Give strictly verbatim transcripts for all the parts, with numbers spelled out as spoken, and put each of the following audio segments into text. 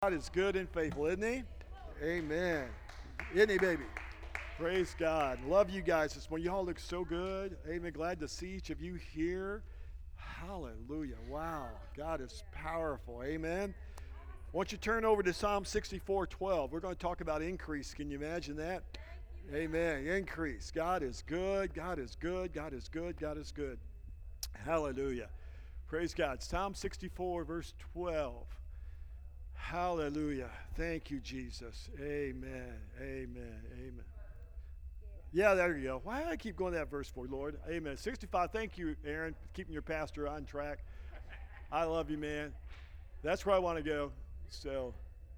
God is good and faithful, isn't he? Amen. Isn't he, baby? Praise God. Love you guys this morning. You all look so good. Amen. Glad to see each of you here. Hallelujah. Wow. God is powerful. Amen. Won't you turn over to Psalm sixty-four twelve? We're going to talk about increase. Can you imagine that? Amen. Increase. God is good. God is good. God is good. God is good. Hallelujah. Praise God. Psalm sixty-four, verse twelve. Hallelujah. Thank you, Jesus. Amen. Amen. Amen. Yeah, there you go. Why do I keep going to that verse for, Lord? Amen. sixty-five. Thank you, Aaron, keeping your pastor on track. I love you, man. That's where I want to go. So,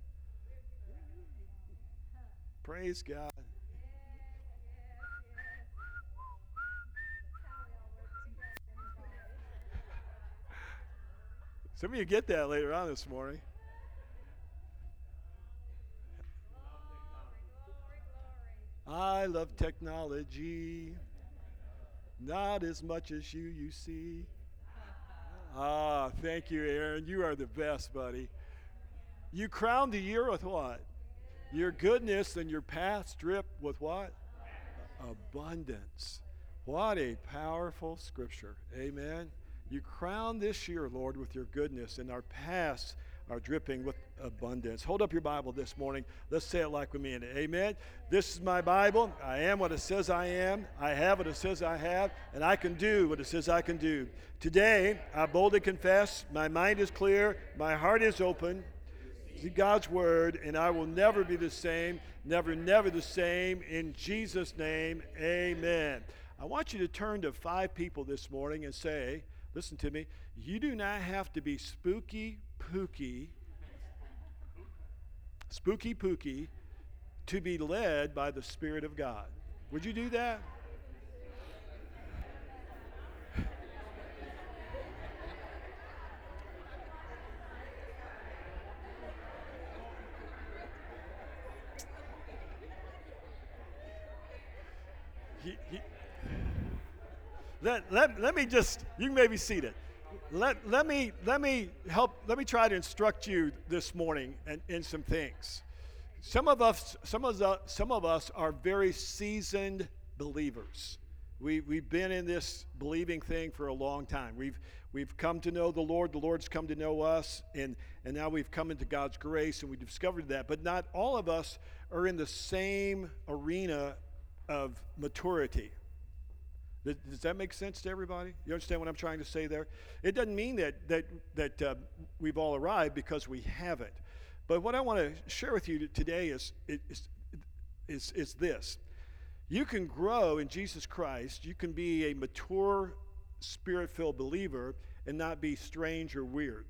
praise God. Some of you get that later on this morning. I love technology, not as much as you, you see. Ah, thank you, Aaron. You are the best, buddy. You crowned the year with what? Your goodness, and your path drip with what? Abundance. What a powerful scripture. Amen. You crown this year, Lord, with your goodness, and our paths are dripping with abundance. Hold up your Bible this morning. Let's say it like we mean it. Amen. This is my Bible. I am what it says I am. I have what it says I have, and I can do what it says I can do. Today, I boldly confess, my mind is clear, my heart is open to God's word, and I will never be the same, never, never the same. In Jesus' name, amen. I want you to turn to five people this morning and say, listen to me, you do not have to be spooky pooky, spooky pooky, to be led by the Spirit of God. Would you do that? He, he, let, let, let me just, you may be seated. Let, let me let me help let me try to instruct you this morning in, in some things. Some of us some of us some of us are very seasoned believers. We we've been in this believing thing for a long time. We've we've come to know the Lord, the Lord's come to know us, and, and now we've come into God's grace and we discovered that. But not all of us are in the same arena of maturity. Does that make sense to everybody? You understand what I'm trying to say there? It doesn't mean that that that uh, we've all arrived, because we haven't. But what I want to share with you today is is is, is this: you can grow in Jesus Christ. You can be a mature, Spirit-filled believer and not be strange or weird.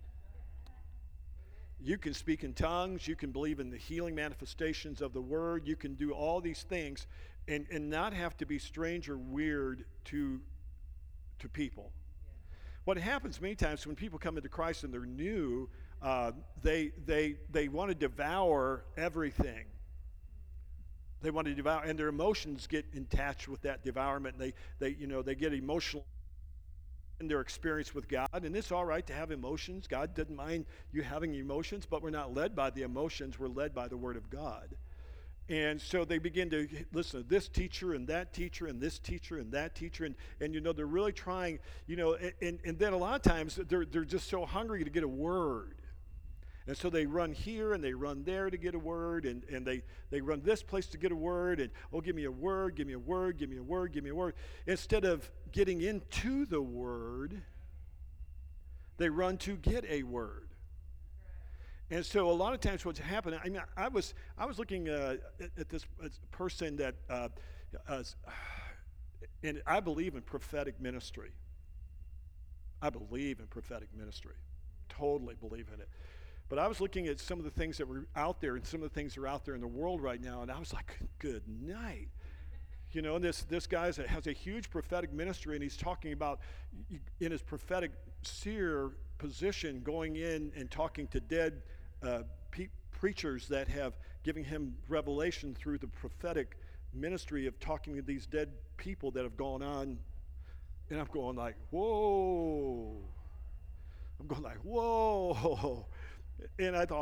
You can speak in tongues. You can believe in the healing manifestations of the Word. You can do all these things and, and not have to be strange or weird to, to people. What happens many times when people come into Christ and they're new, uh, they, they, they want to devour everything. They want to devour, and their emotions get attached with that devourment. And they, they, you know, they get emotional in their experience with God, and it's all right to have emotions. God doesn't mind you having emotions, but we're not led by the emotions. We're led by the Word of God. And so they begin to listen to this teacher and that teacher and this teacher and that teacher, and, and you know, they're really trying, you know, and, and then a lot of times they're, they're just so hungry to get a word. And so they run here and they run there to get a word, and, and they, they run this place to get a word, and, oh, give me a word, give me a word, give me a word, give me a word. Instead of getting into the word, they run to get a word. And so a lot of times what's happening, I mean, I was I was looking uh, at, at this person that, uh, uh, and I believe in prophetic ministry. I believe in prophetic ministry. Totally believe in it. But I was looking at some of the things that were out there, and some of the things that are out there in the world right now, and I was like, good night. You know, and this, this guy has a huge prophetic ministry, and he's talking about, in his prophetic seer position, going in and talking to dead uh, pe- preachers that have given him revelation through the prophetic ministry of talking to these dead people that have gone on. And I'm going like, whoa. I'm going like, whoa. And I thought,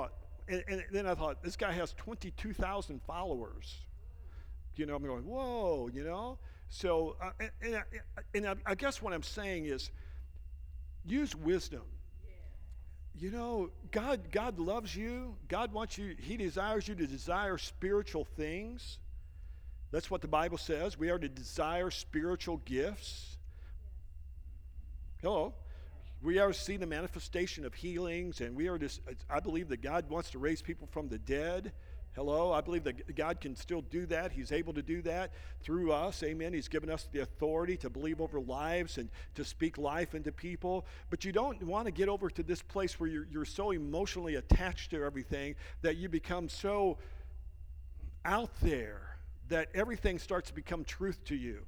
and, and then I thought, this guy has twenty-two thousand followers. You know, I'm going, whoa, you know? So, uh, and, and, I, and I, I guess what I'm saying is, use wisdom. You know, God, God loves you. God wants you, he desires you to desire spiritual things. That's what the Bible says. We are to desire spiritual gifts. Hello. We are to see the manifestation of healings, and we are to, I believe that God wants to raise people from the dead. Hello. I believe that God can still do that. He's able to do that through us. Amen. He's given us the authority to believe over lives and to speak life into people. But you don't want to get over to this place where you're, you're so emotionally attached to everything that you become so out there that everything starts to become truth to you.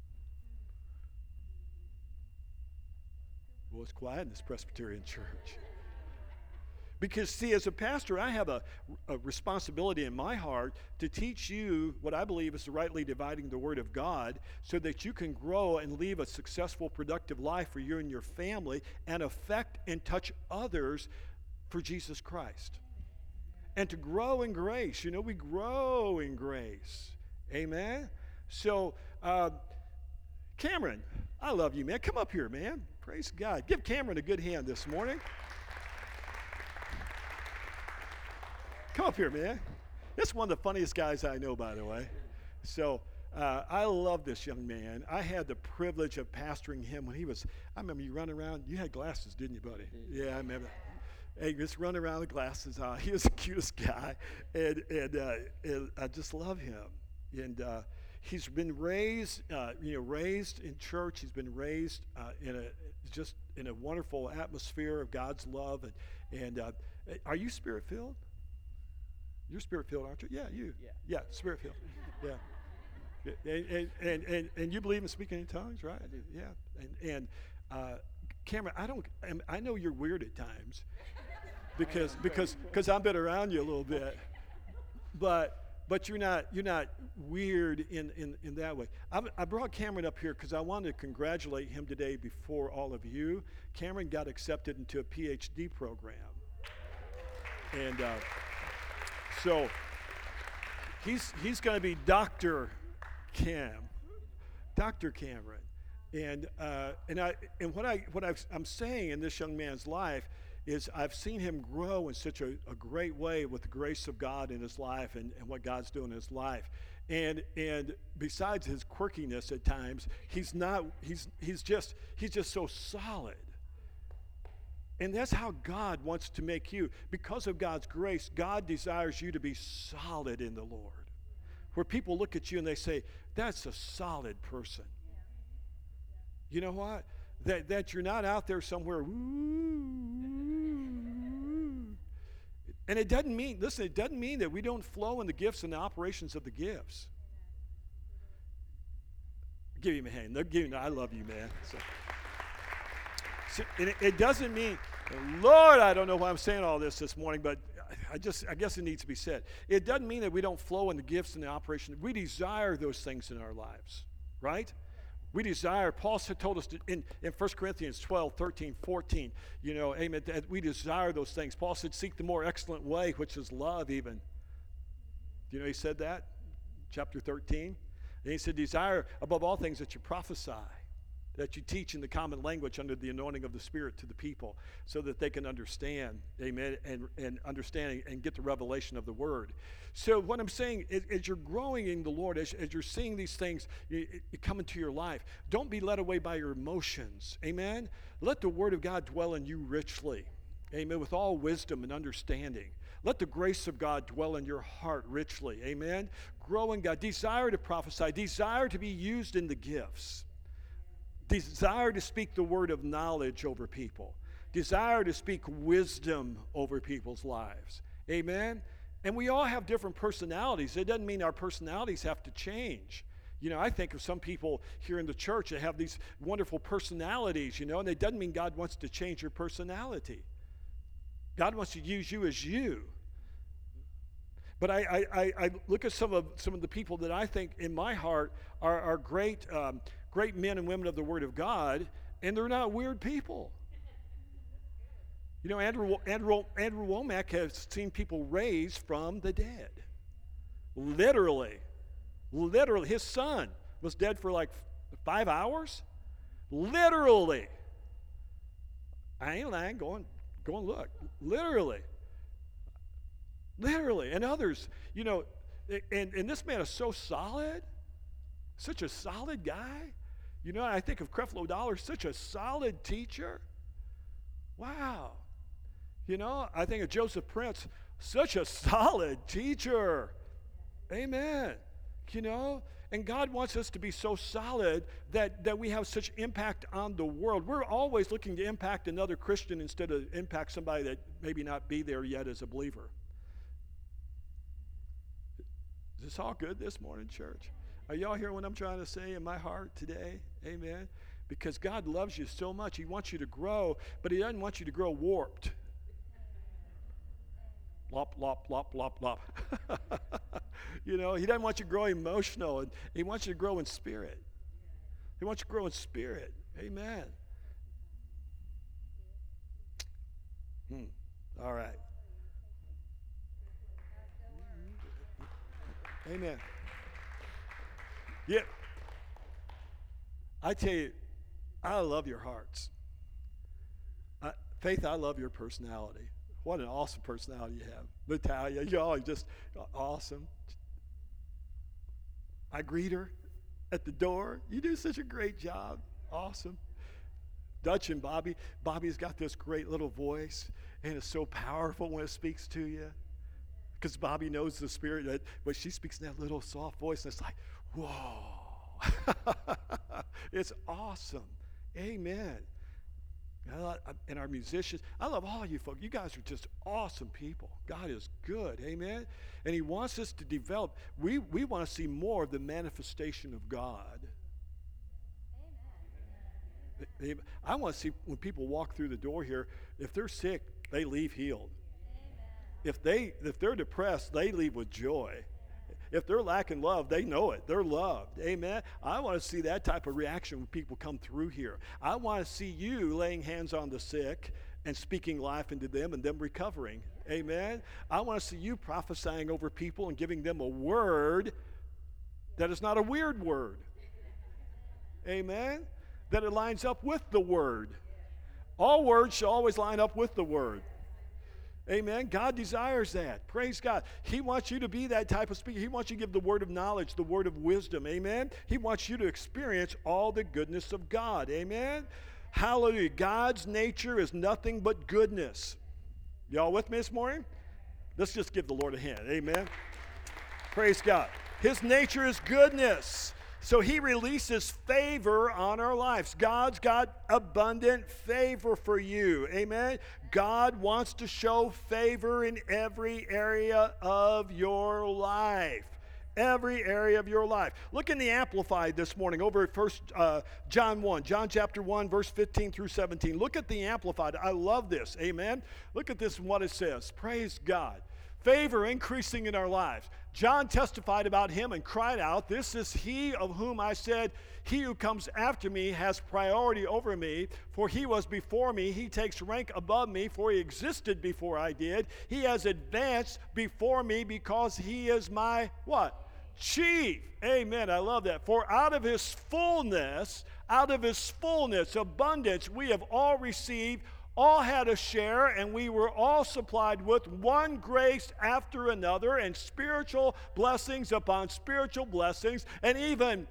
Well, it's quiet in this Presbyterian church. Because, see, as a pastor, I have a, a responsibility in my heart to teach you what I believe is rightly dividing the Word of God so that you can grow and live a successful, productive life for you and your family and affect and touch others for Jesus Christ. And to grow in grace. You know, we grow in grace. Amen? So, uh, Cameron, I love you, man. Come up here, man. Praise God. Give Cameron a good hand this morning. Come up here, man. That's one of the funniest guys I know, by the way. So uh, I love this young man. I had the privilege of pastoring him when he was, I remember you running around. You had glasses, didn't you, buddy? Yeah, I remember. Hey, just running around with glasses on. He was the cutest guy, and and, uh, and I just love him. And uh, he's been raised, uh, you know, raised in church. He's been raised uh, in a just in a wonderful atmosphere of God's love. And and uh, are you spirit-filled? You're spirit-filled, aren't you? Yeah, you. Yeah, yeah spirit-filled. Yeah. And, and, and, and, and you believe in speaking in tongues, right? I do. Yeah. And, and uh, Cameron, I don't. I know you're weird at times because because because I've been around you a little bit, but but you're not you're not weird in in, in that way. I, I brought Cameron up here because I wanted to congratulate him today before all of you. Cameron got accepted into a P H D program, and. Uh, So he's he's going to be Doctor Cam, Doctor Cameron, and uh, and I and what I what I've, I'm saying in this young man's life is I've seen him grow in such a, a great way with the grace of God in his life and, and what God's doing in his life, and and besides his quirkiness at times, he's not he's he's just he's just so solid. And that's how God wants to make you. Because of God's grace, God desires you to be solid in the Lord. Where people look at you and they say, that's a solid person. You know what? That, that you're not out there somewhere, woo. And it doesn't mean, listen, it doesn't mean that we don't flow in the gifts and the operations of the gifts. Give him a hand. They're giving, I love you, man. So. So, and it, it doesn't mean, Lord, I don't know why I'm saying all this this morning, but I just, I guess it needs to be said. It doesn't mean that we don't flow in the gifts and the operation. We desire those things in our lives, right? We desire, Paul said, told us to, in, in First Corinthians twelve, thirteen, fourteen, you know, amen, that we desire those things. Paul said, seek the more excellent way, which is love even. You know, he said that, chapter thirteen. And he said, desire above all things that you prophesy, that you teach in the common language under the anointing of the Spirit to the people so that they can understand, amen, and, and understand and get the revelation of the Word. So what I'm saying is, as you're growing in the Lord, as, as you're seeing these things you, you come into your life, don't be led away by your emotions, amen? Let the Word of God dwell in you richly, amen, with all wisdom and understanding. Let the grace of God dwell in your heart richly, amen? Grow in God. Desire to prophesy. Desire to be used in the gifts. Desire to speak the word of knowledge over people. Desire to speak wisdom over people's lives. Amen? And we all have different personalities. It doesn't mean our personalities have to change. You know, I think of some people here in the church that have these wonderful personalities, you know, and it doesn't mean God wants to change your personality. God wants to use you as you. But I, I, I look at some of some of the people that I think in my heart are, are great um, great men and women of the Word of God, and they're not weird people. You know, Andrew, Andrew, Andrew Womack has seen people raised from the dead. Literally. Literally. His son was dead for like five hours. Literally. I ain't lying. Go and, go and look. Literally. Literally. And others, you know, and, and this man is so solid. Such a solid guy. You know, I think of Creflo Dollar, such a solid teacher. Wow. You know, I think of Joseph Prince, such a solid teacher. Amen. You know, and God wants us to be so solid that, that we have such impact on the world. We're always looking to impact another Christian instead of impact somebody that maybe not be there yet as a believer. Is this all good this morning, church? Are y'all hearing what I'm trying to say in my heart today? Amen. Because God loves you so much. He wants you to grow, but he doesn't want you to grow warped. Lop, lop, lop, lop, lop. You know, he doesn't want you to grow emotional. And he wants you to grow in spirit. He wants you to grow in spirit. Amen. Hmm. All right. Amen. Yeah. I tell you, I love your hearts. I, Faith, I love your personality. What an awesome personality you have. Natalia, y'all are just awesome. I greet her at the door. You do such a great job. Awesome. Dutch and Bobby. Bobby's got this great little voice, and it's so powerful when it speaks to you. Because Bobby knows the Spirit, that when she speaks in that little soft voice, and it's like, whoa. It's awesome. Amen. And our musicians, I love all you folks. You guys are just awesome people. God is good. Amen. And he wants us to develop. We, we want to see more of the manifestation of God. Amen. I want to see when people walk through the door here, if they're sick, they leave healed. Amen. If they if they're depressed, they leave with joy. If they're lacking love, they know it. They're loved. Amen. I want to see that type of reaction when people come through here. I want to see you laying hands on the sick and speaking life into them and them recovering. Amen. I want to see you prophesying over people and giving them a word that is not a weird word. Amen. That it lines up with the word. All words should always line up with the word. Amen. God desires that. Praise God. He wants you to be that type of speaker. He wants you to give the word of knowledge, the word of wisdom. Amen. He wants you to experience all the goodness of God. Amen. Hallelujah. God's nature is nothing but goodness. Y'all with me this morning? Let's just give the Lord a hand. Amen. Praise God. His nature is goodness. So he releases favor on our lives. God's got abundant favor for you. Amen. God wants to show favor in every area of your life. Every area of your life. Look in the Amplified this morning over at First uh, John one. John chapter one, verse fifteen through seventeen. Look at the Amplified. I love this. Amen. Look at this and what it says. Praise God. Favor increasing in our lives. John testified about him and cried out, "This is he of whom I said, he who comes after me has priority over me, for he was before me. He takes rank above me, for he existed before I did. He has advanced before me because he is my," what? Chief. Amen. I love that. "For out of his fullness, out of his fullness, abundance, we have all received, all had a share, and we were all supplied with one grace after another, and spiritual blessings upon spiritual blessings, and even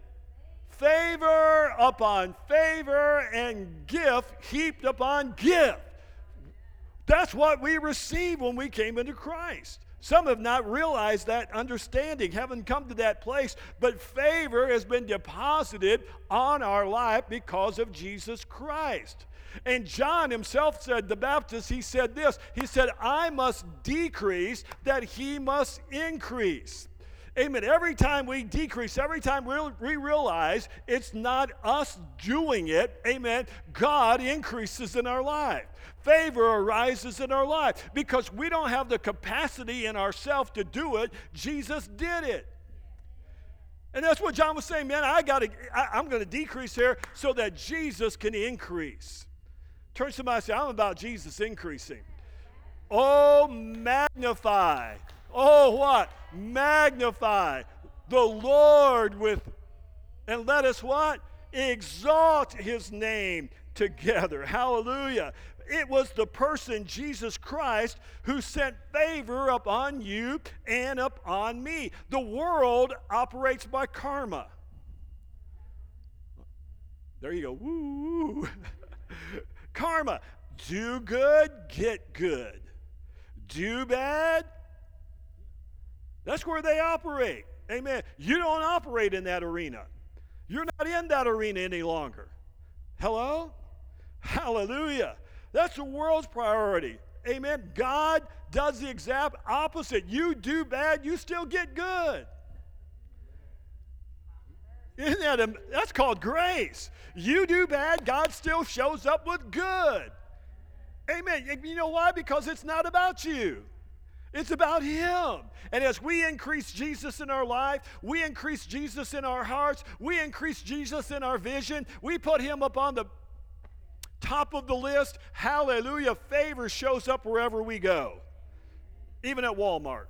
favor upon favor, and gift heaped upon gift." That's what we received when we came into Christ. Some have not realized that understanding, haven't come to that place, but favor has been deposited on our life because of Jesus Christ. And John himself said, the Baptist, he said this, he said, "I must decrease that he must increase." Amen. Every time we decrease, every time we realize it's not us doing it, amen, God increases in our life. Favor arises in our life because we don't have the capacity in ourselves to do it. Jesus did it. And that's what John was saying, man, I gotta, I, I'm going to decrease here so that Jesus can increase. Turn to somebody and say, I'm about Jesus increasing. Oh, magnify. Oh, what? Magnify the Lord with, and let us what? Exalt his name together. Hallelujah. It was the person, Jesus Christ, who sent favor upon you and upon me. The world operates by karma. There you go. Woo. Karma. Do good, get good. Do bad. That's where they operate. Amen. You don't operate in that arena. You're not in that arena any longer. Hello? Hallelujah. That's the world's priority. Amen. God does the exact opposite. You do bad, you still get good. Isn't that a, that's called grace. You do bad, God still shows up with good. Amen. You know why? Because it's not about you. It's about him. And as we increase Jesus in our life, we increase Jesus in our hearts, we increase Jesus in our vision, we put him up on the top of the list. Hallelujah. Favor shows up wherever we go, even at Walmart.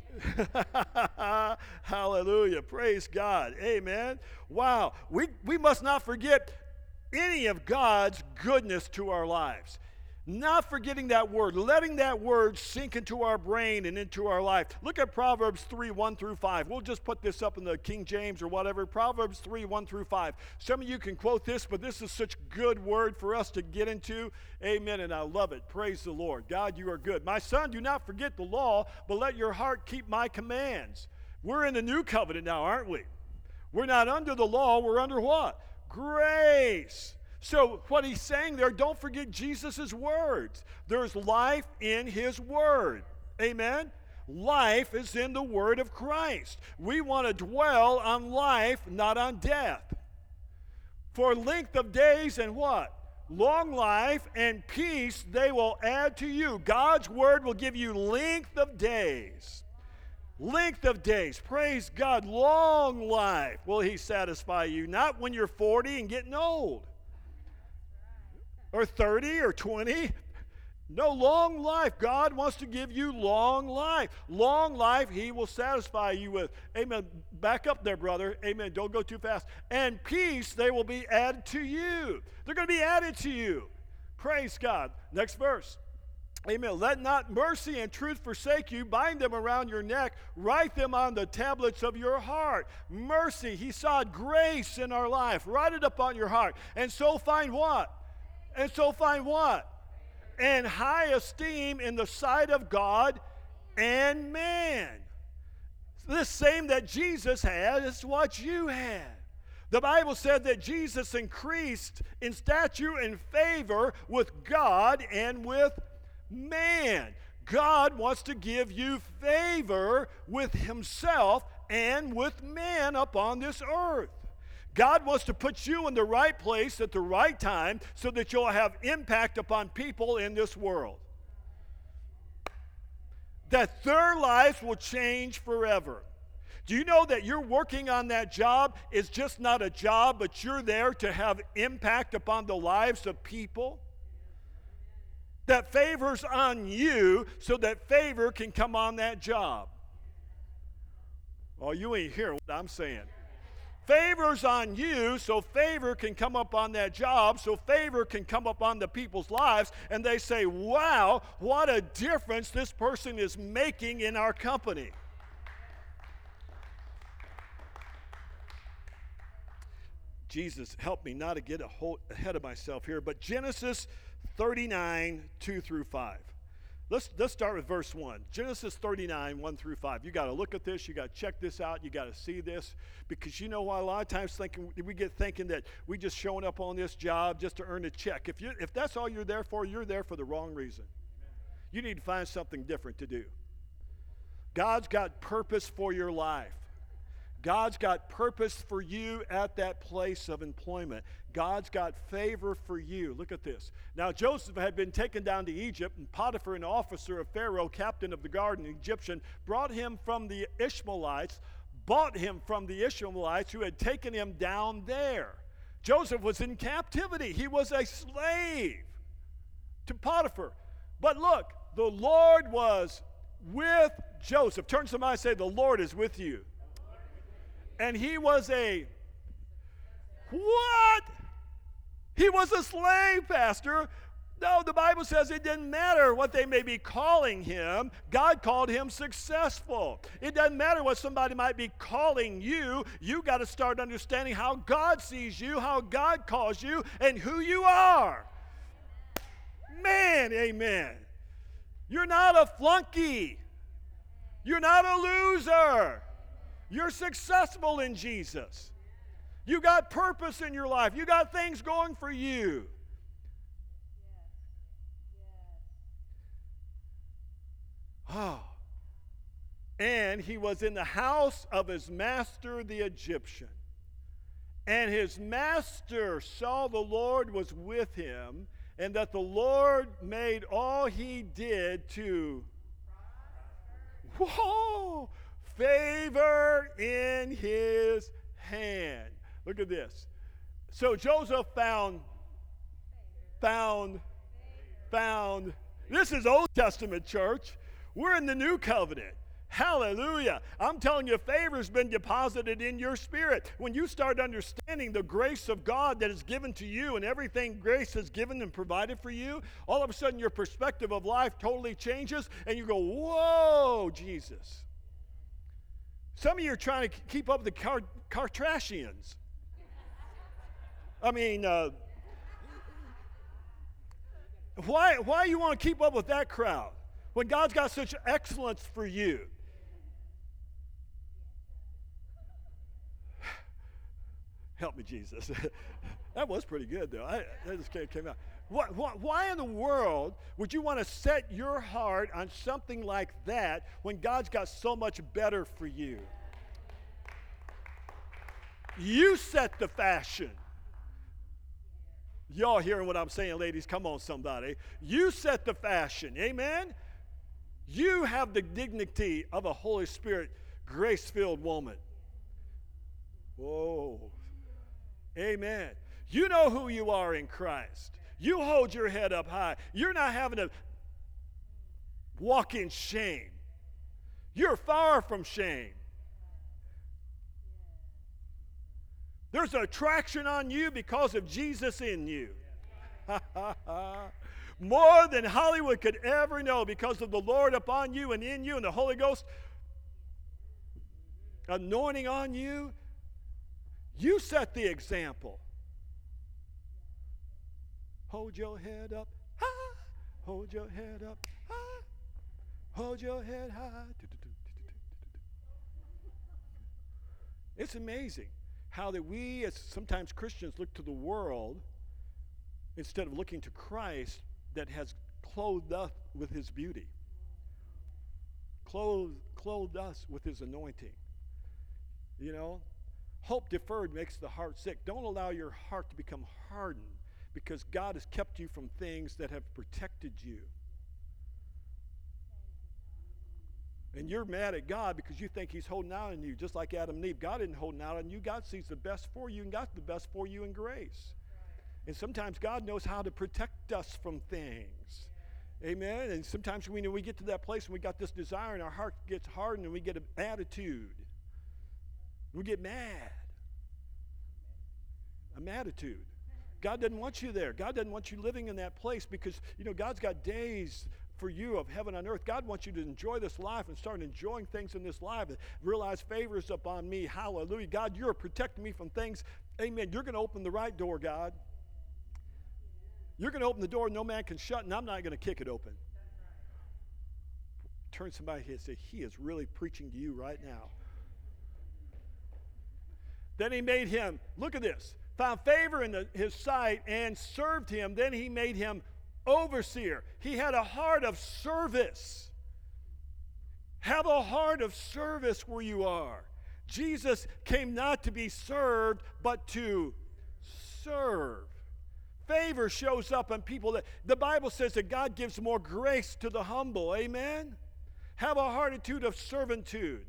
Hallelujah. Praise God. Amen. Wow. We, we must not forget any of God's goodness to our lives. Not forgetting that word, letting that word sink into our brain and into our life. Look at Proverbs three, one through five. We'll just put this up in the King James or whatever. Proverbs three, one through five. Some of you can quote this, but this is such good word for us to get into. Amen, and I love it. Praise the Lord. God, you are good. My son, do not forget the law, but let your heart keep my commands. We're in the new covenant now, aren't we? We're not under the law. We're under what? Grace. So what he's saying there, don't forget Jesus' words. There's life in his word. Amen? Life is in the word of Christ. We want to dwell on life, not on death. For length of days and what? Long life and peace they will add to you. God's word will give you length of days. Length of days. Praise God. Long life will he satisfy you. Not when you're forty and getting old. Or thirty or twenty. No, long life. God wants to give you long life. Long life he will satisfy you with. Amen. Back up there, brother. Amen. Don't go too fast. And peace they will be added to you. They're going to be added to you. Praise God. Next verse. Amen. Let not mercy and truth forsake you. Bind them around your neck. Write them on the tablets of your heart. Mercy. He saw grace in our life. Write it upon your heart. And so find what? And so find what? And high esteem in the sight of God and man. This same that Jesus had is what you had. The Bible said that Jesus increased in stature and favor with God and with man. God wants to give you favor with himself and with man upon this earth. God wants to put you in the right place at the right time so that you'll have impact upon people in this world. That their lives will change forever. Do you know that you're working on that job is just not a job, but you're there to have impact upon the lives of people? That favor's on you so that favor can come on that job. Oh, you ain't hearing what I'm saying. Favor's on you, so favor can come up on that job, so favor can come up on the people's lives, and they say, wow, what a difference this person is making in our company. Jesus, help me not to get a whole, ahead of myself here, but Genesis thirty-nine, two through five. Let's, let's start with verse one. Genesis thirty-nine, one through five. You got to look at this. You got to check this out. You got to see this. Because you know why? A lot of times thinking, we get thinking that we just showing up on this job just to earn a check. If, you, if that's all you're there for, you're there for the wrong reason. You need to find something different to do. God's got purpose for your life. God's got purpose for you at that place of employment. God's got favor for you. Look at this. Now, Joseph had been taken down to Egypt, and Potiphar, an officer of Pharaoh, captain of the guard, an Egyptian, brought him from the Ishmaelites, bought him from the Ishmaelites who had taken him down there. Joseph was in captivity. He was a slave. to Potiphar. But look, the Lord was with Joseph. Turn to somebody and say, the Lord is with you. And he was a, what? He was a slave, Pastor. No, the Bible says it didn't matter what they may be calling him. God called him successful. It doesn't matter what somebody might be calling you. You got to start understanding how God sees you, how God calls you, and who you are. Man, amen. You're not a flunky. You're not a loser. You're successful in Jesus. You got purpose in your life. You got things going for you. Oh. And he was in the house of his master, the Egyptian. And his master saw the Lord was with him, and that the Lord made all he did to, whoa, favor in his hand. Look at this. So Joseph found, found, found. This is Old Testament, church. We're in the New Covenant. Hallelujah. I'm telling you, favor's been deposited in your spirit. When you start understanding the grace of God that is given to you and everything grace has given and provided for you, all of a sudden your perspective of life totally changes and you go, whoa, Jesus. Some of you are trying to keep up with the Car- Kardashians. I mean, uh, why, why you want to keep up with that crowd when God's got such excellence for you? Help me, Jesus. That was pretty good, though. I, that just came out. What, what, why in the world would you want to set your heart on something like that when God's got so much better for you? You set the fashion. Y'all hearing what I'm saying, ladies? Come on, somebody. You set the fashion. Amen? You have the dignity of a Holy Spirit, grace-filled woman. Whoa. Amen. You know who you are in Christ. You hold your head up high. You're not having to walk in shame. You're far from shame. There's an attraction on you because of Jesus in you. More than Hollywood could ever know, because of the Lord upon you and in you and the Holy Ghost anointing on you. You set the example. Hold your head up high. Hold your head up high. Hold your head high. It's amazing how that we as sometimes Christians look to the world instead of looking to Christ that has clothed us with his beauty. Clothed, clothed us with his anointing. You know? Hope deferred makes the heart sick. Don't allow your heart to become hardened, because God has kept you from things that have protected you. And you're mad at God because you think he's holding out on you, just like Adam and Eve. God isn't holding out on you. God sees the best for you, and God's the best for you in grace. And sometimes God knows how to protect us from things. Amen? And sometimes we, we get to that place and we got this desire and our heart gets hardened and we get an attitude. We get mad. An attitude. God doesn't want you there. God doesn't want you living in that place, because, you know, God's got days for you of heaven on earth. God wants you to enjoy this life and start enjoying things in this life and realize favor is upon me. Hallelujah. God, you're protecting me from things. Amen. You're going to open the right door, God. You're going to open the door no man can shut, and I'm not going to kick it open. Turn to somebody here and say, he is really preaching to you right now. Then he made him, look at this, found favor in the, his sight and served him. Then he made him overseer. He had a heart of service. Have a heart of service where you are. Jesus came not to be served, but to serve. Favor shows up on people that, the Bible says that God gives more grace to the humble. Amen? Have a heartitude of servitude.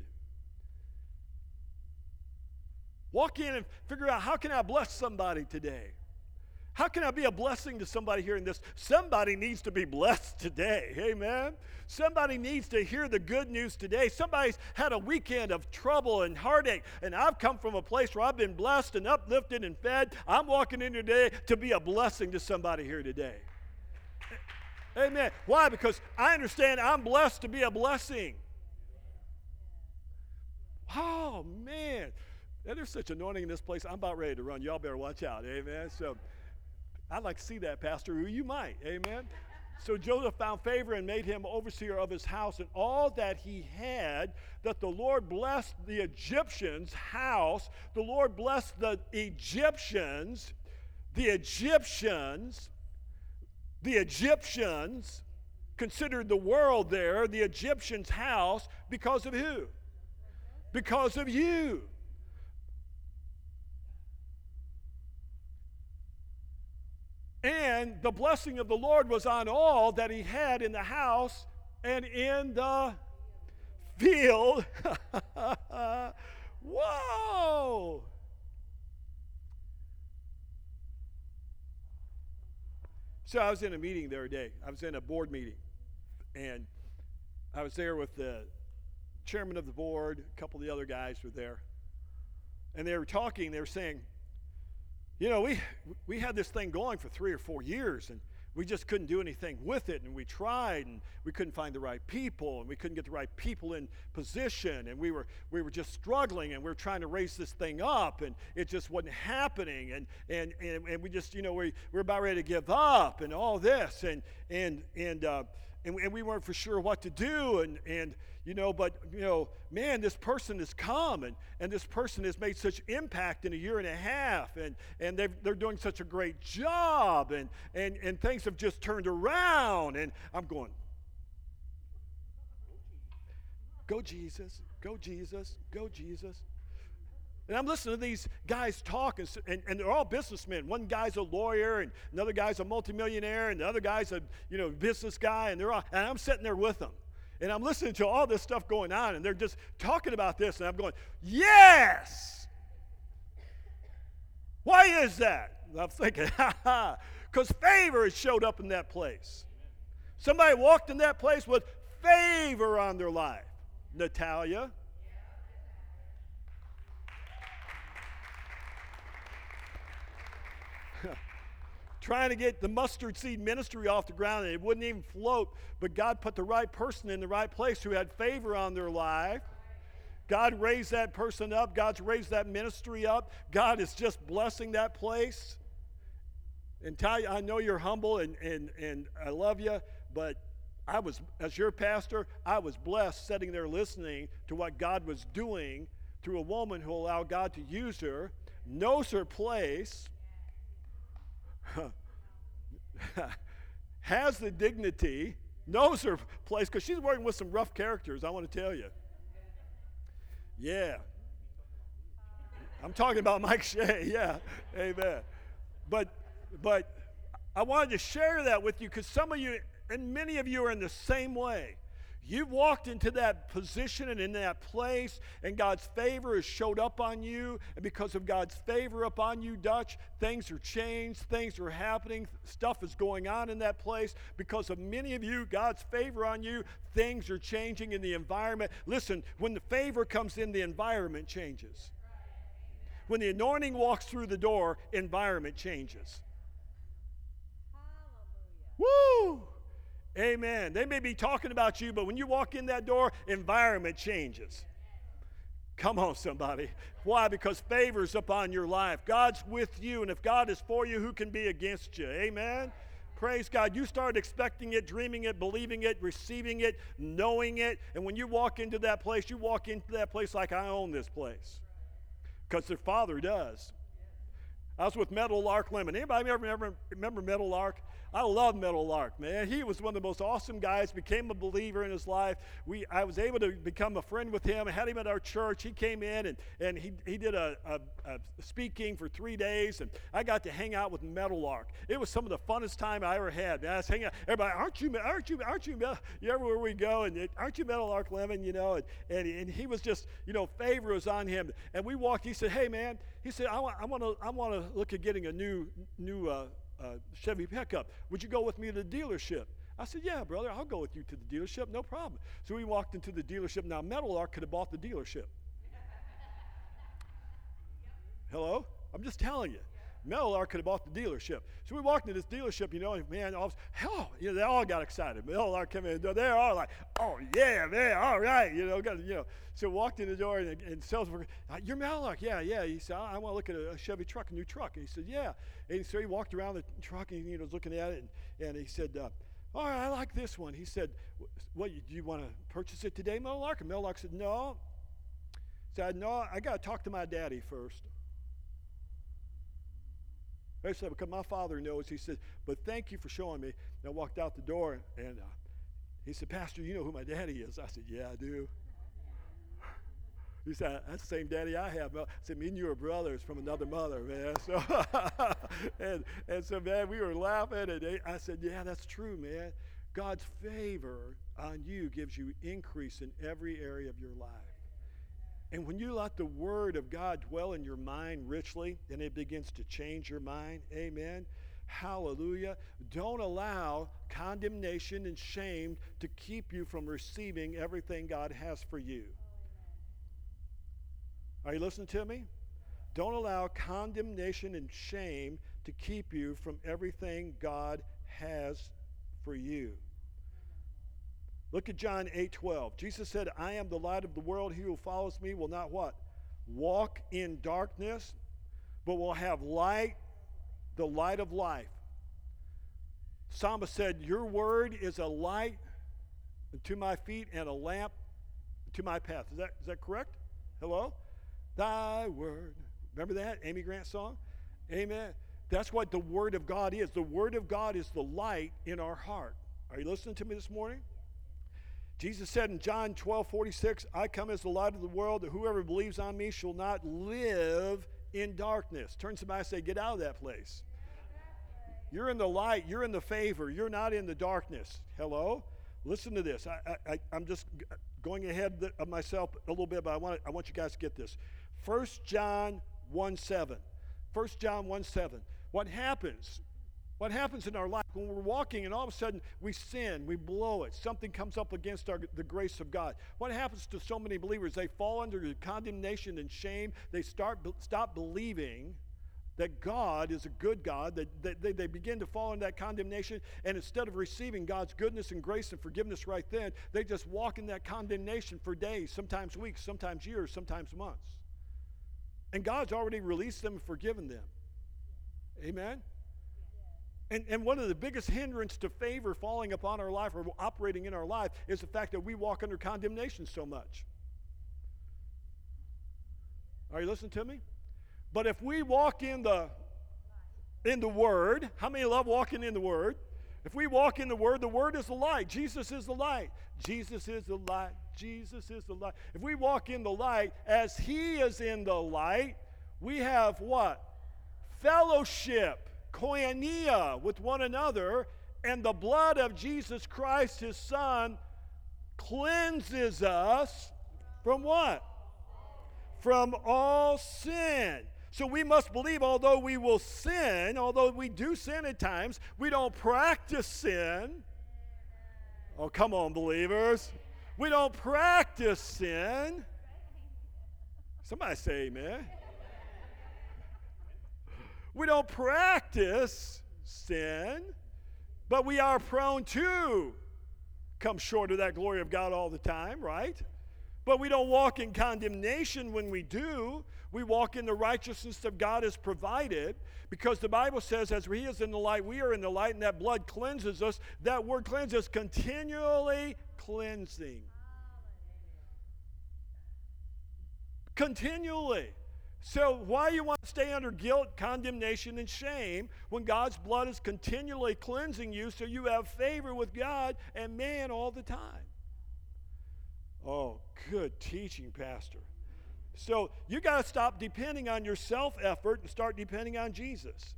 Walk in and figure out, how can I bless somebody today? How can I be a blessing to somebody hearing this? Somebody needs to be blessed today. Amen. Somebody needs to hear the good news today. Somebody's had a weekend of trouble and heartache, and I've come from a place where I've been blessed and uplifted and fed. I'm walking in today to be a blessing to somebody here today. Amen. Why? Because I understand I'm blessed to be a blessing. Oh, man. There's such anointing in this place. I'm about ready to run. Y'all better watch out. Amen. So I'd like to see that, Pastor. You might. Amen. So Joseph found favor and made him overseer of his house and all that he had, that the Lord blessed the Egyptians' house. The Lord blessed the Egyptians. The Egyptians, the Egyptians considered the world there, the Egyptians' house, because of who? Because of you. And the blessing of the Lord was on all that he had in the house and in the field. Whoa! So I was in a meeting the other day. I was in a board meeting. And I was there with the chairman of the board. A couple of the other guys were there. And they were talking. They were saying, you know, we we had this thing going for three or four years, and we just couldn't do anything with it, and we tried, and we couldn't find the right people, and we couldn't get the right people in position, and we were we were just struggling, and we were trying to raise this thing up, and it just wasn't happening, and and and, and we just, you know, we, we were about ready to give up, and all this, and and and uh, and, and we weren't for sure what to do, and and you know, but, you know, man, this person has come, and, and this person has made such impact in a year and a half, and, and they've, they're doing such a great job, and, and, and things have just turned around, and I'm going, go Jesus, go Jesus, go Jesus. And I'm listening to these guys talk, and, and, and they're all businessmen. One guy's a lawyer, and another guy's a multimillionaire, and the other guy's a, you know, business guy, and they're all, and I'm sitting there with them. And I'm listening to all this stuff going on, and they're just talking about this, and I'm going, yes! Why is that? And I'm thinking, ha ha, because favor has showed up in that place. Somebody walked in that place with favor on their life. Natalia. Trying to get the mustard seed ministry off the ground, and it wouldn't even float, but God put the right person in the right place who had favor on their life. God raised that person up. God's raised that ministry up. God is just blessing that place. And Talia, I know you're humble, and, and, and I love you, but I was, as your pastor, I was blessed sitting there listening to what God was doing through a woman who allowed God to use her, knows her place, has the dignity, knows her place, because she's working with some rough characters, I want to tell you. Yeah. I'm talking about Mike Shea, yeah, amen. But, but I wanted to share that with you because some of you, and many of you are in the same way. You've walked into that position and in that place, and God's favor has showed up on you. And because of God's favor upon you, Dutch, things are changed, things are happening, stuff is going on in that place. Because of many of you, God's favor on you, things are changing in the environment. Listen, when the favor comes in, the environment changes. When the anointing walks through the door, environment changes. Hallelujah. Woo! Amen. They may be talking about you, but when you walk in that door, environment changes. Come on, somebody. Why? Because favor's upon your life. God's with you, and if God is for you, who can be against you? Amen. Praise God. You start expecting it, dreaming it, believing it, receiving it, knowing it, and when you walk into that place, you walk into that place like I own this place. Because their Father does. I was with Meadowlark Lemon. Anybody ever, ever remember Meadowlark? I love Meadowlark, man. He was one of the most awesome guys, became a believer in his life. We, I was able to become a friend with him. I had him at our church. He came in, and, and he, he did a, a, a speaking for three days, and I got to hang out with Meadowlark. It was some of the funnest time I ever had, man. I was hanging out. Everybody, aren't you, aren't you, aren't you, you everywhere we go, and it, aren't you Meadowlark Lemon, you know? And, and, and he was just, you know, favor was on him. And we walked, he said, hey, man, he said, I want, I want to I want to look at getting a new, new, uh, a Chevy pickup. Would you go with me to the dealership? I said, yeah, brother, I'll go with you to the dealership, no problem. So we walked into the dealership. Now, Meadowlark could have bought the dealership. Hello? I'm just telling you. Meadowlark could have bought the dealership. So we walked into this dealership, you know, and man, all, hell, you know, they all got excited. Meadowlark came in, they're all like, oh, yeah, man, all right, you know, got, you know. So walked in the door, and, and sales worker, you're Meadowlark, yeah, yeah. He said, I, I want to look at a, a Chevy truck, a new truck. And he said, yeah. And so he walked around the truck, and he was looking at it, and, and he said, uh, all right, I like this one. He said, what, do you want to purchase it today, Meadowlark? And Meadowlark said, no. He said, no, I got to talk to my daddy first. I said, because my father knows. He said, but thank you for showing me. And I walked out the door, and uh, he said, Pastor, you know who my daddy is? I said, yeah, I do. He said, that's the same daddy I have. I said, me and you are brothers from another mother, man. So, and, and so, man, we were laughing, and they, I said, yeah, that's true, man. God's favor on you gives you increase in every area of your life. And when you let the word of God dwell in your mind richly, and it begins to change your mind, amen, hallelujah, don't allow condemnation and shame to keep you from receiving everything God has for you. Are you listening to me? Don't allow condemnation and shame to keep you from everything God has for you. Look at John eight twelve. Jesus said, I am the light of the world. He who follows me will not what? Walk in darkness, but will have light, the light of life. Psalmist said, your word is a light to my feet and a lamp to my path. Is that, is that correct? Hello? Thy word. Remember that Amy Grant song? Amen. That's what the word of God is. The word of God is the light in our heart. Are you listening to me this morning? Jesus said in John twelve forty-six, I come as the light of the world, that whoever believes on me shall not live in darkness. Turn to somebody and say, get out of that place. You're in the light. You're in the favor. You're not in the darkness. Hello? Listen to this. I, I, I'm just going ahead of myself a little bit, but I want, I want you guys to get this. First John one seven. First John one seven. What happens? What happens in our life when we're walking and all of a sudden we sin, we blow it, something comes up against our, the grace of God? What happens to so many believers? They fall under condemnation and shame. They start stop believing that God is a good God. That, that they, they begin to fall into that condemnation, and instead of receiving God's goodness and grace and forgiveness right then, they just walk in that condemnation for days, sometimes weeks, sometimes years, sometimes months. And God's already released them and forgiven them. Amen? And, and one of the biggest hindrance to favor falling upon our life or operating in our life is the fact that we walk under condemnation so much. Are you listening to me? But if we walk in the in the Word, how many love walking in the Word? If we walk in the Word, the Word is the light. Jesus is the light. Jesus is the light. Jesus is the light. If we walk in the light as He is in the light, we have what? Fellowship, koinonia with one another, and the blood of Jesus Christ, His Son, cleanses us from what? From all sin. So we must believe, although we will sin, although we do sin at times, we don't practice sin. Oh, come on, believers. We don't practice sin. Somebody say amen. We don't practice sin, but we are prone to come short of that glory of God all the time, right? But we don't walk in condemnation when we do. We walk in the righteousness that God has provided, because the Bible says, as He is in the light, we are in the light, and that blood cleanses us. That word cleanses, continually cleansing. Continually. So why do you want to stay under guilt, condemnation, and shame when God's blood is continually cleansing you so you have favor with God and man all the time? Oh, good teaching, Pastor. So you got to stop depending on your self-effort and start depending on Jesus.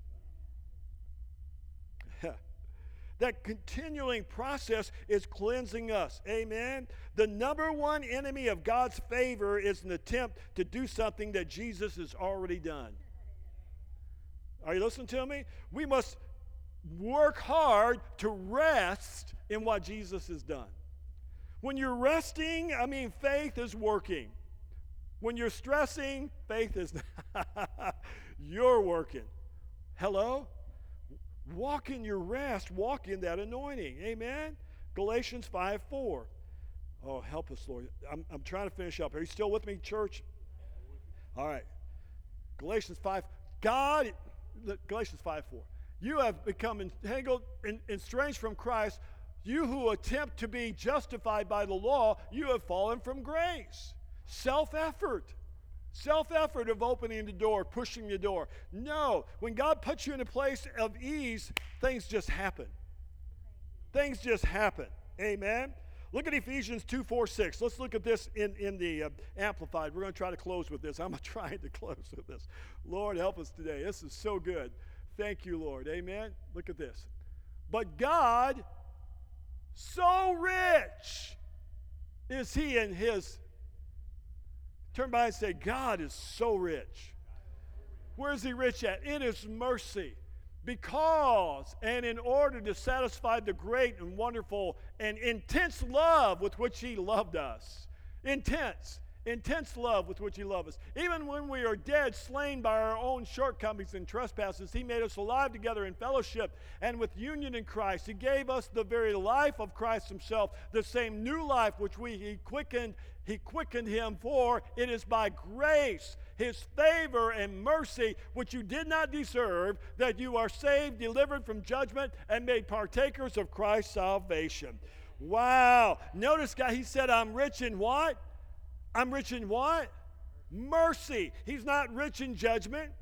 That continuing process is cleansing us. Amen? The number one enemy of God's favor is an attempt to do something that Jesus has already done. Are you listening to me? We must work hard to rest in what Jesus has done. When you're resting, I mean, faith is working. When you're stressing, faith is you're working. Hello? Walk in your rest. Walk in that anointing. Amen? Galatians five four. Oh, help us, Lord. I'm, I'm trying to finish up. Are you still with me, church? All right. Galatians five. God, Galatians five four. You have become entangled and estranged from Christ. You who attempt to be justified by the law, you have fallen from grace. Self-effort. Self-effort of opening the door, pushing the door. No. When God puts you in a place of ease, things just happen. Things just happen. Amen? Look at Ephesians two, four, six. Let's look at this in, in the uh, Amplified. We're going to try to close with this. I'm trying to close with this. Lord, help us today. This is so good. Thank you, Lord. Amen? Look at this. But God, so rich is he in his. Turn by and say, God is so rich. Where is he rich at? In his mercy. Because and in order to satisfy the great and wonderful and intense love with which he loved us. Intense. Intense love with which he loved us. Even when we are dead, slain by our own shortcomings and trespasses, he made us alive together in fellowship and with union in Christ. He gave us the very life of Christ himself, the same new life which we he quickened, he quickened him for. It is by grace, his favor and mercy, which you did not deserve, that you are saved, delivered from judgment, and made partakers of Christ's salvation. Wow. Notice, God, he said, I'm rich in what? I'm rich in what? Mercy. He's not rich in judgment.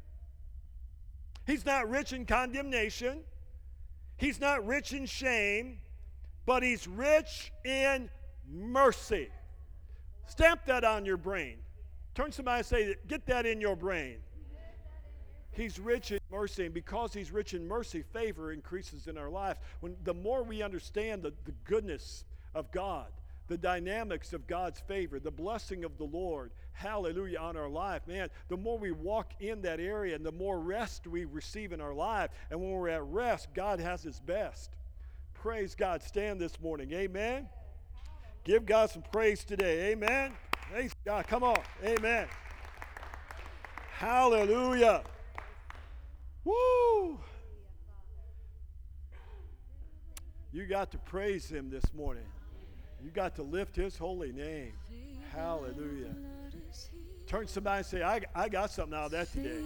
He's not rich in condemnation. He's not rich in shame, but he's rich in mercy. Stamp that on your brain. Turn to somebody and say, get that in your brain. He's rich in mercy, and because he's rich in mercy, favor increases in our lives. When the more we understand the, the goodness of God, the dynamics of God's favor, the blessing of the Lord, hallelujah, on our life, man, the more we walk in that area and the more rest we receive in our life. And when we're at rest, God has his best. Praise God. Stand this morning. Amen. Give God some praise today. Amen. Praise God. Come on. Amen. Hallelujah. Woo. You got to praise him this morning. You got to lift his holy name. Hallelujah. Turn to somebody and say, I, I got something out of that today.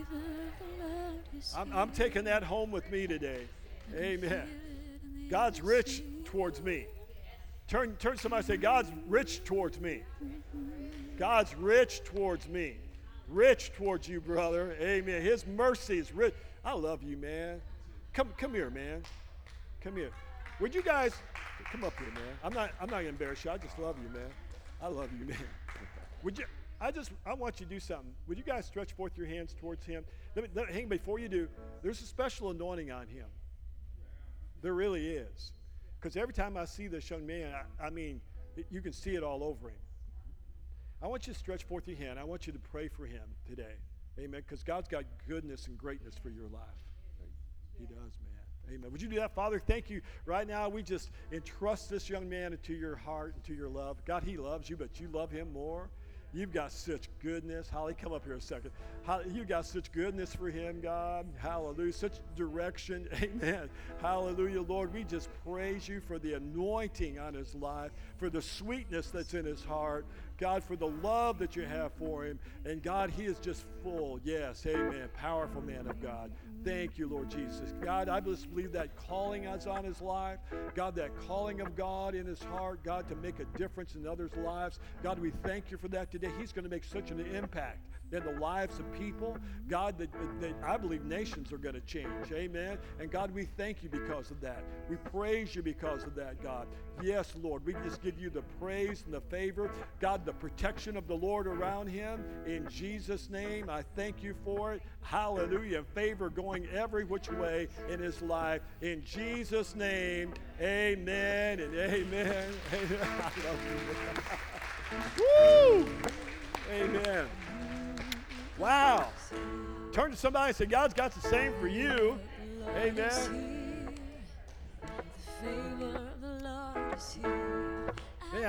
I'm, I'm taking that home with me today. Amen. God's rich towards me. Turn, turn to somebody and say, God's rich towards me. God's rich towards me. Rich towards you, brother. Amen. His mercy is rich. I love you, man. Come, come here, man. Come here. Would you guys come up here, man? I'm not. I'm not gonna embarrass you. I just love you, man. I love you, man. Would you? I just. I want you to do something. Would you guys stretch forth your hands towards him? Let me. Let, hang before you do. There's a special anointing on him. There really is. Because every time I see this young man, I, I mean, it, you can see it all over him. I want you to stretch forth your hand. I want you to pray for him today. Amen. Because God's got goodness and greatness for your life. He does, man. Amen. Would you do that, Father? Thank you. Right now, we just entrust this young man into your heart, into your love. God, he loves you, but you love him more. You've got such goodness. Holly, come up here a second. Holly, you've got such goodness for him, God. Hallelujah. Such direction. Amen. Hallelujah, Lord. We just praise you for the anointing on his life, for the sweetness that's in his heart. God, for the love that you have for him. And God, he is just full. Yes, amen. Powerful man of God. Thank you, Lord Jesus. God, I just believe that calling is on his life. God, that calling of God in his heart, God, to make a difference in others' lives. God, we thank you for that today. He's going to make such an impact in the lives of people. God, that, that I believe nations are going to change. Amen. And God, we thank you because of that. We praise you because of that, God. Yes, Lord, we just give you the praise and the favor. God, the protection of the Lord around him. In Jesus' name, I thank you for it. Hallelujah. Favor going every which way in his life. In Jesus' name, amen and amen. Amen. I love you. Woo! Amen. Wow. Turn to somebody and say, God's got the same for you. Amen.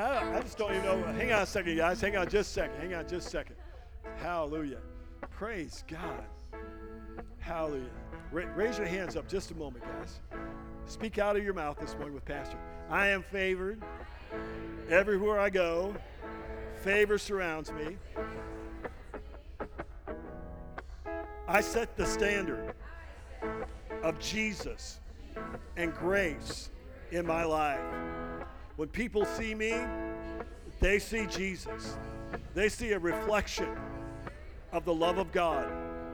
I, I just don't even know. Hang on a second, guys. Hang on just a second. Hang on just a second. Hallelujah. Praise God. Hallelujah. Ra- raise your hands up just a moment, guys. Speak out of your mouth this morning with Pastor. I am favored. Everywhere I go, favor surrounds me. I set the standard of Jesus and grace in my life. When people see me, they see Jesus. They see a reflection of the love of God.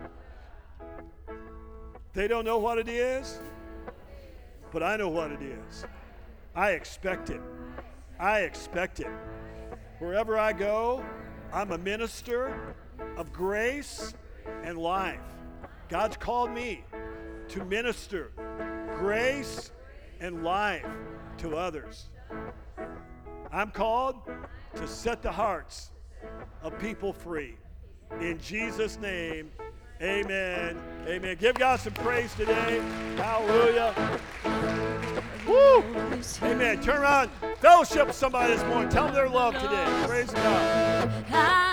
They don't know what it is, but I know what it is. I expect it. I expect it. Wherever I go, I'm a minister of grace and life. God's called me to minister grace and life to others. I'm called to set the hearts of people free. In Jesus' name, amen. Amen. Give God some praise today. Hallelujah. Woo! Amen. Turn around. Fellowship with somebody this morning. Tell them their love today. Praise God.